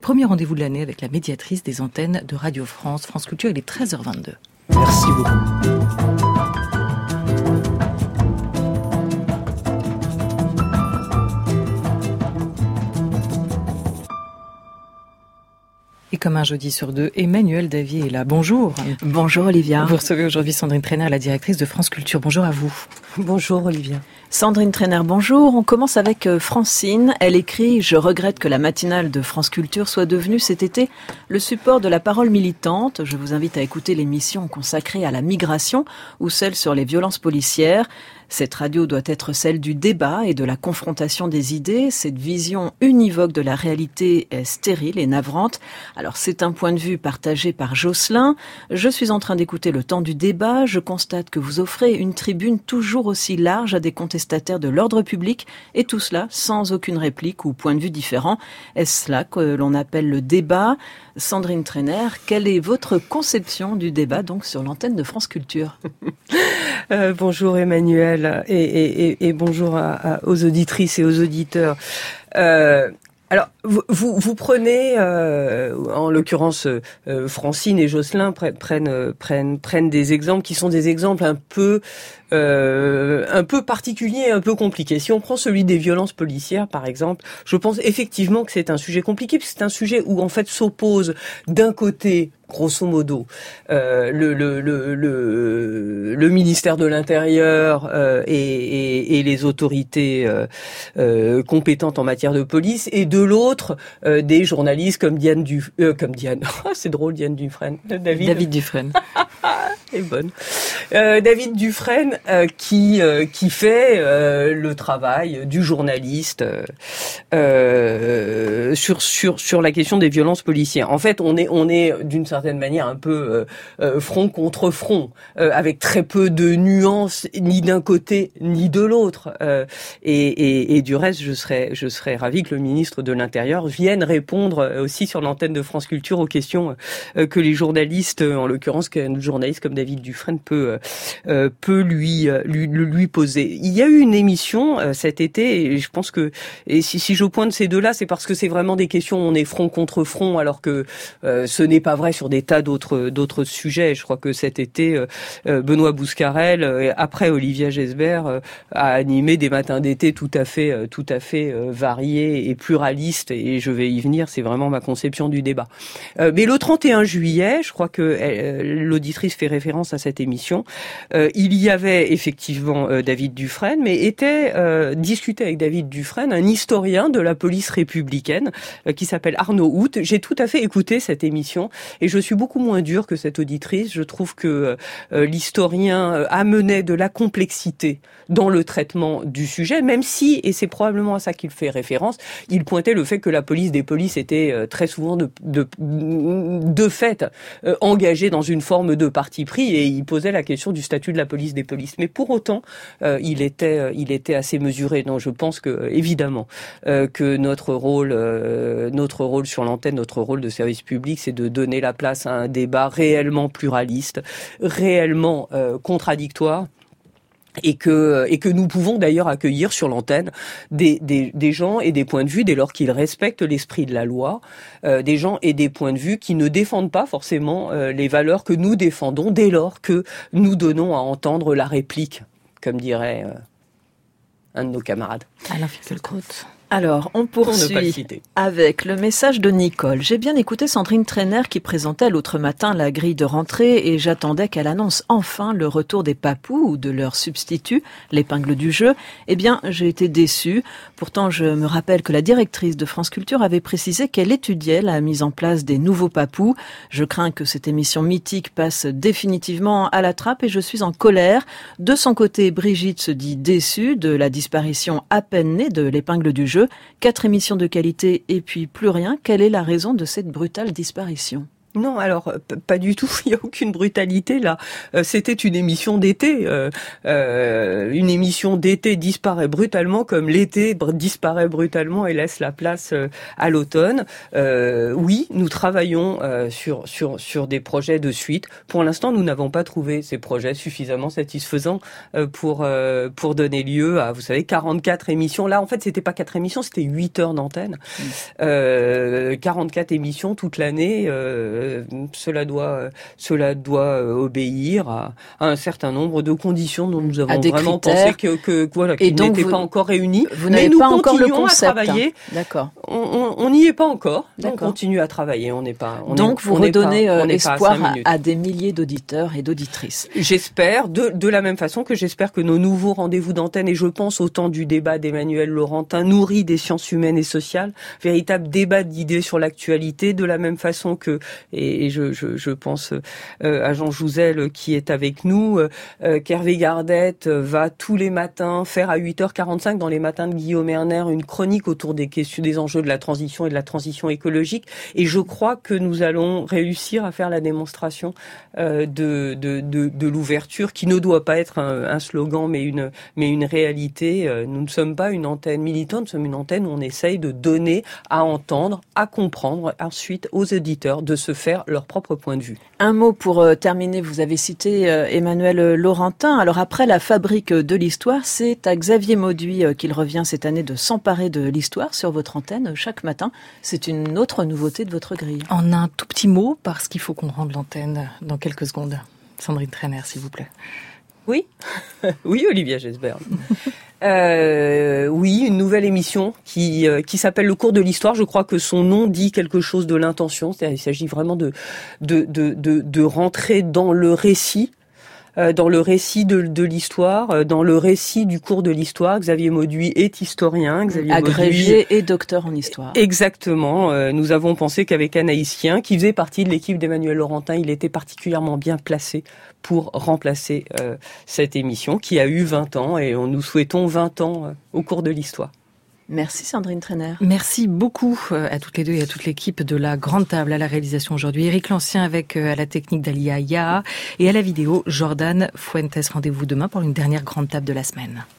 premier rendez-vous de l'année avec la médiatrice des antennes de Radio France, France Culture. Il est 13h22. Merci beaucoup. Et comme un jeudi sur deux, Emmanuelle Davier est là. Bonjour. Bonjour Olivia. Vous recevez aujourd'hui Sandrine Trainard, la directrice de France Culture. Bonjour à vous. Bonjour Olivia. Sandrine Trainard, bonjour. On commence avec Francine. Elle écrit « Je regrette que la matinale de France Culture soit devenue cet été le support de la parole militante. Je vous invite à écouter l'émission consacrée à la migration ou celle sur les violences policières. Cette radio doit être celle du débat et de la confrontation des idées. Cette vision univoque de la réalité est stérile et navrante. Alors c'est un point de vue partagé par Jocelyn. Je suis en train d'écouter le temps du débat. Je constate que vous offrez une tribune toujours aussi large à des contestataires de l'ordre public et tout cela sans aucune réplique ou point de vue différent. Est-ce cela que l'on appelle le débat ? Sandrine Trainard, quelle est votre conception du débat donc sur l'antenne de France Culture ? Bonjour Emmanuel et bonjour aux auditrices et aux auditeurs. Alors, vous prenez, en l'occurrence, Francine et Jocelyn prennent des exemples qui sont des exemples un peu particuliers, un peu compliqués. Si on prend celui des violences policières, par exemple, je pense effectivement que c'est un sujet compliqué, puisque c'est un sujet où en fait s'oppose d'un côté, grosso modo, le ministère de l'Intérieur et les autorités compétentes en matière de police, et de l'autre des journalistes comme Diane c'est drôle, Diane Dufresne, David Dufresne. est bonne. David Dufresne qui fait le travail du journaliste sur la question des violences policières. En fait, on est d'une certaine manière un peu front contre front, avec très peu de nuances ni d'un côté ni de l'autre. Et du reste, je serais ravi que le ministre de l'Intérieur vienne répondre aussi sur l'antenne de France Culture aux questions que les journalistes, en l'occurrence qu'un journaliste comme David Dufresne peut lui poser. Il y a eu une émission cet été, et je pense que si je pointe ces deux-là, c'est parce que c'est vraiment des questions où on est front contre front, alors que ce n'est pas vrai sur des tas d'autres sujets. Je crois que cet été, Benoît Bouscarel, après Olivia Gesbert, a animé des matins d'été tout à fait variés et pluralistes, et je vais y venir, c'est vraiment ma conception du débat. Mais le 31 juillet, je crois que l'auditrice fait référence à cette émission, il y avait effectivement David Dufresne, mais était discuté avec David Dufresne un historien de la police républicaine qui s'appelle Arnaud Hout. J'ai tout à fait écouté cette émission et je suis beaucoup moins dur que cette auditrice. Je trouve que l'historien amenait de la complexité dans le traitement du sujet, même si, et c'est probablement à ça qu'il fait référence, il pointait le fait que la police des polices était très souvent de fait engagée dans une forme de parti pris, et il posait la question du statut de la police des polices. Mais pour autant, il était assez mesuré. Donc je pense que évidemment que notre rôle sur l'antenne, notre rôle de service public, c'est de donner la place à un débat réellement pluraliste, réellement contradictoire. Et que nous pouvons d'ailleurs accueillir sur l'antenne des gens et des points de vue dès lors qu'ils respectent l'esprit de la loi, des gens et des points de vue qui ne défendent pas forcément les valeurs que nous défendons dès lors que nous donnons à entendre la réplique, comme dirait un de nos camarades. Alain Finkielkraut. Alors, on poursuit avec le message de Nicole. J'ai bien écouté Sandrine Trainard qui présentait l'autre matin la grille de rentrée et j'attendais qu'elle annonce enfin le retour des papous ou de leur substitut, l'épingle du jeu. Eh bien, j'ai été déçue. Pourtant, je me rappelle que la directrice de France Culture avait précisé qu'elle étudiait la mise en place des nouveaux papous. Je crains que cette émission mythique passe définitivement à la trappe et je suis en colère. De son côté, Brigitte se dit déçue de la disparition à peine née de l'épingle du jeu. 4 émissions de qualité et puis plus rien. Quelle est la raison de cette brutale disparition ? Non, alors pas du tout. Il n'y a aucune brutalité là. C'était une émission d'été. Une émission d'été disparaît brutalement, comme l'été disparaît brutalement et laisse la place à l'automne. Oui, nous travaillons sur des projets de suite. Pour l'instant, nous n'avons pas trouvé ces projets suffisamment satisfaisants pour donner lieu à, vous savez, 44 émissions. Là, en fait, c'était pas 4 émissions, c'était 8 heures d'antenne. 44 émissions toute l'année. Cela doit obéir à un certain nombre de conditions dont nous avons vraiment pensé qu'ils n'étaient pas encore réunis. Vous n'avez pas encore le concept. À travailler. D'accord. On n'y est pas encore. On continue à travailler. Donc vous redonnez espoir à des milliers d'auditeurs et d'auditrices. J'espère, de la même façon que j'espère que nos nouveaux rendez-vous d'antenne, et je pense au temps du débat d'Emmanuel Laurentin, nourri des sciences humaines et sociales, véritable débat d'idées sur l'actualité, de la même façon que, et je pense à Jean Jouzel qui est avec nous, qu'Hervé Gardette va tous les matins faire à 8h45 dans les matins de Guillaume Erner une chronique autour des questions, des enjeux de la transition et de la transition écologique. Et je crois que nous allons réussir à faire la démonstration de l'ouverture, qui ne doit pas être un slogan, mais une réalité. Nous ne sommes pas une antenne militante, nous sommes une antenne où on essaye de donner à entendre, à comprendre, ensuite aux éditeurs de se faire leur propre point de vue. Un mot pour terminer, vous avez cité Emmanuel Laurentin. Alors après la fabrique de l'histoire, c'est à Xavier Mauduit qu'il revient cette année de s'emparer de l'histoire sur votre antenne chaque matin. C'est une autre nouveauté de votre grille. En un tout petit mot, parce qu'il faut qu'on rende l'antenne dans quelques secondes. Sandrine Trainer, s'il vous plaît. Oui, oui, Olivia Gesbert. Oui, une nouvelle émission qui s'appelle Le cours de l'histoire. Je crois que son nom dit quelque chose de l'intention. C'est-à-dire, il s'agit vraiment de rentrer dans le récit. Dans le récit de l'histoire, dans le récit du cours de l'histoire. Xavier Mauduit est historien. Agrégé et docteur en histoire. Exactement. Nous avons pensé qu'avec Anaïs Kien, qui faisait partie de l'équipe d'Emmanuel Laurentin, il était particulièrement bien placé pour remplacer cette émission qui a eu 20 ans et nous souhaitons 20 ans au cours de l'histoire. Merci Sandrine Trainer. Merci beaucoup à toutes les deux et à toute l'équipe de la Grande Table à la réalisation aujourd'hui. Éric Lancien avec à la technique d'Alia Yaha et à la vidéo Jordan Fuentes. Rendez-vous demain pour une dernière Grande Table de la semaine.